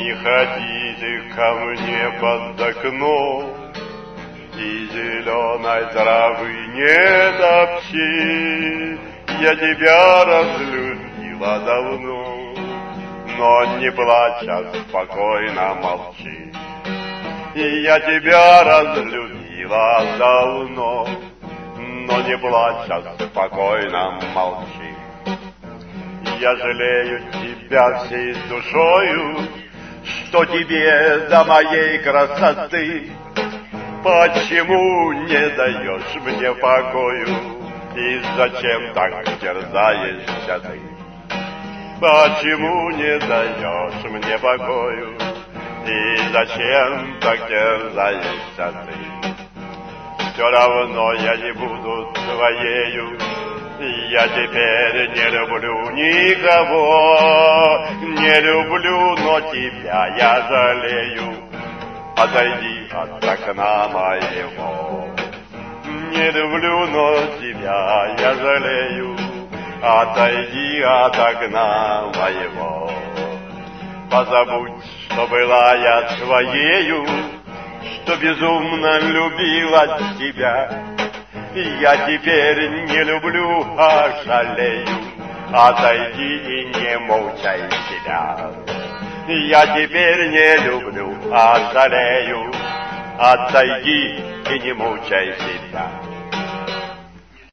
Не ходи ты ко мне под окно, и зеленой травы не топчи. Я тебя разлюбила давно, но не плачь, а спокойно молчи. И я тебя разлюбила давно, но не плачь, а спокойно молчи. Я жалею тебя всей душою, что тебе до моей красоты. Почему не даешь мне покою, и зачем так терзаешься ты? Почему не даешь мне покою, и зачем так терзаешься ты? Все равно я не буду твоею, я теперь не люблю никого, не люблю, но тебя я жалею. Отойди от окна моего. Не люблю, но тебя я жалею. Отойди от окна моего. Позабудь, что была я твоею, что безумно любила тебя. Я теперь не люблю, а жалею. Отойди и не мучай себя. Я теперь не люблю, а жалею. Отойди и не мучай себя.